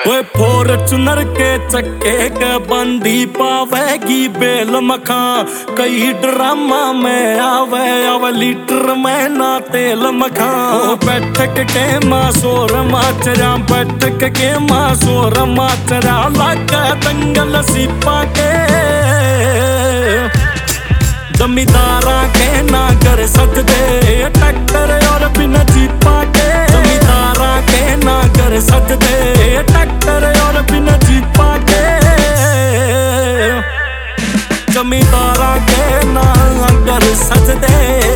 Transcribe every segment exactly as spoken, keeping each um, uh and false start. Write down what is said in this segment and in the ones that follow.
ओए फॉर्च्यूनर के चक्के के बंदी पावेगी बेल मखा। कई ड्रामा में आवे आवे लीटर में ना तेल मखा। ओ बैठक के मासोर माचरा बैठक के मासोर माचरा लागा दंगल सिपा के। जमींदारा के ना कर सकते टक्कर और बिना जीपा के। जमींदारा के ना कर सकते टक्कर और बिना जीपा के। जमींदारा के ना कर सकते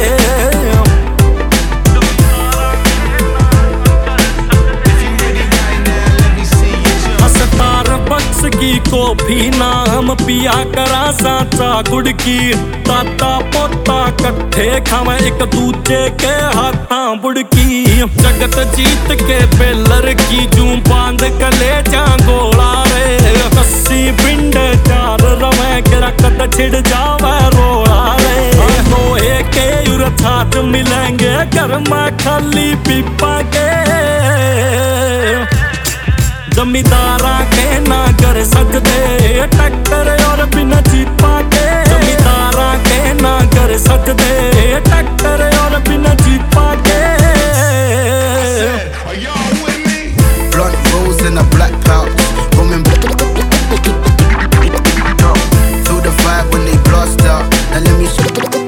बक्स की कॉफी नाम पिया करा साचा गुड़ की। ताता पोता कट्ठे खावे एक दूजे के हाथा बुड़की। जगत जीत के बेलर की जू बांध कले जा गोला रे। कस्सी पिंड चार रवे गिरा कद छिड़ जावे रोड़ा रे। लोहे के उर छात मिलेंगे घर में खाली पीपा के। जमींदारा के ना कर सकते टक्कर और बिना जीपा के। जमींदारा के ना कर सकते टक्कर और बिना जीपा के। Blunt rolls in a black pouch, woman feel the vibe when they blast out. Now let me show.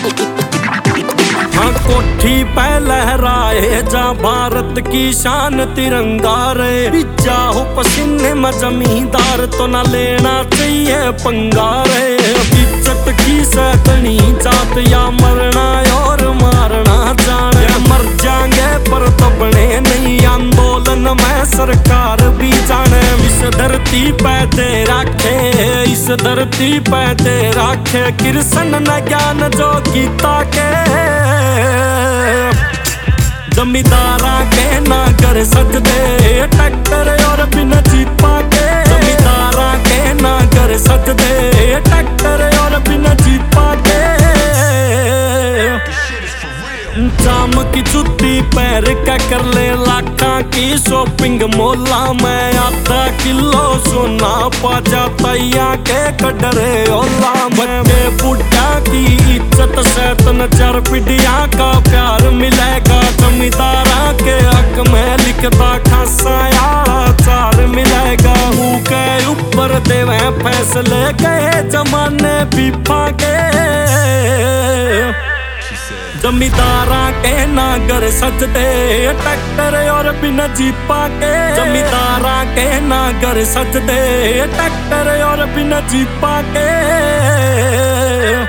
हाँ कोठी पे लहराए जा भारत की शान तिरंगा रे। चाहो पसीने में जमींदार तो ना लेना चाहिए पंगा रे। इज्जत की सतनी जात या मरना और मारना जाने। मर जाएंगे पर दबने नहीं आंदोलन में सरकार भी जाने। इस धरती पे दे राखे इस धरती पे दे राखे कृष्ण न ज्ञान जो गीता के। जमींदारा के ना कर सकते टक्कर और बिना जीपा के। जमींदारा के ना कर सकते टक्कर और बिना जीपा के। जाम की जुत्ती पैर का कर ले लाखा की शॉपिंग मोला में। आधा किलो सोना पा जाता या के कटरे ओला में। बुढ़ा की इज्जत से तन चार पीढ़िया का प्यार मिलेगा। जमींदारा के हक में लिखता खासा यार चार मिलेगा। मुँह के ऊपर देवे फैसले गए जमाने पीपा के। जमींदारा के ना कर सकते टक्कर और बिना जीपा के। जमींदारा के ना कर सकते टक्कर और बिना जीपा के।